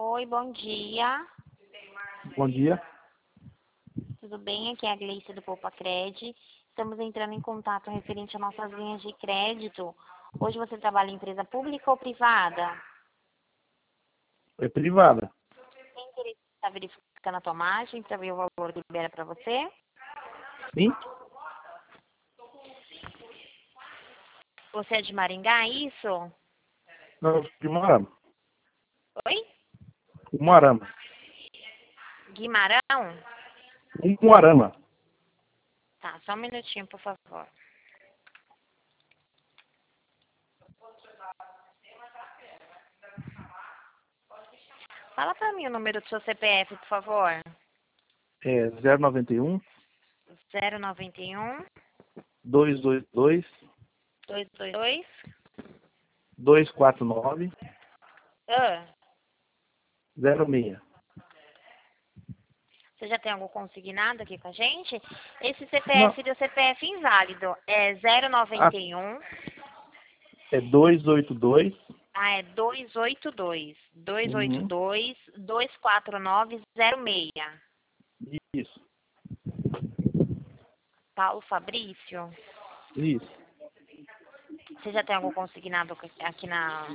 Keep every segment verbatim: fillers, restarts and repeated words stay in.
Oi, bom dia. Bom dia. Tudo bem? Aqui é a Gleice do Poupacred. Estamos entrando em contato referente a nossas linhas de crédito. Hoje você trabalha em empresa pública ou privada? É privada. Tem interesse em estar verificando a tua margem para ver o valor que libera para você? Sim? Você é de Maringá, é isso? Não, de Moarama. Oi? Moarama. Guimarão? Moarama. Tá, só um minutinho, por favor. Fala para mim o número do seu C P F, por favor. É zero nove um, zero nove um, dois dois dois, dois dois dois. dois quatro nove, Ah, zero seis. você já tem algo consignado aqui com a gente? Esse Não. C P F do C P F inválido é zero nove Ah, um. é dois oito dois. Ah, é dois oito dois. dois oito Uhum. dois, dois quatro nove, zero seis. Isso. Paulo Fabrício, Isso. você já tem algo consignado aqui na...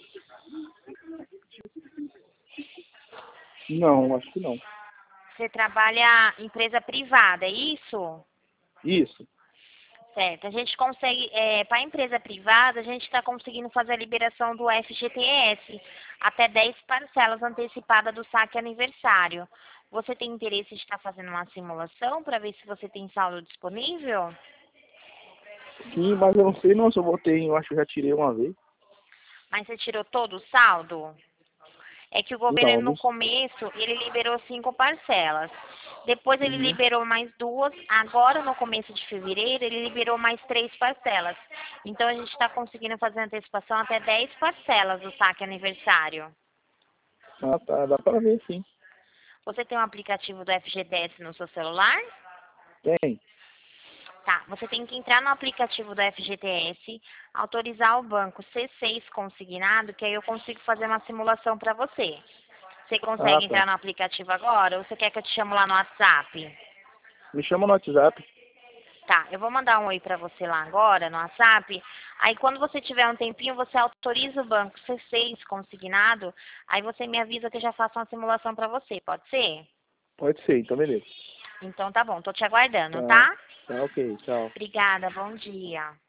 Não, acho que não. Você trabalha em empresa privada, é isso? Isso. Certo. A gente consegue, é, para a empresa privada, a gente está conseguindo fazer a liberação do F G T S, até dez parcelas antecipadas do saque aniversário. Você tem interesse de estar fazendo uma simulação para ver se você tem saldo disponível? Sim, mas eu não sei não se eu botei, eu acho que eu já tirei uma vez. Mas você tirou todo o saldo? É que o Não, governo, não. no começo, ele liberou cinco parcelas. Depois ele Uhum. liberou mais duas. Agora, no começo de fevereiro, ele liberou mais três parcelas. Então, a gente está conseguindo fazer antecipação até dez parcelas do saque aniversário. Ah, tá. Dá pra ver, sim. Você tem um aplicativo do F G T S no seu celular? Tem. Tá, você tem que entrar no aplicativo do F G T S, autorizar o banco C seis consignado, que aí eu consigo fazer uma simulação para você. Você Ah, consegue tá. entrar no aplicativo agora ou você quer que eu te chamo lá no WhatsApp? Me chama no WhatsApp. Tá, eu vou mandar um oi pra você lá agora no WhatsApp. Aí quando você tiver um tempinho, você autoriza o banco C seis consignado. Aí você me avisa que eu já faço uma simulação pra você, pode ser? Pode ser, então beleza. Então tá bom, tô te aguardando, Tá. tá? Tá, ok. Tchau. Obrigada, bom dia.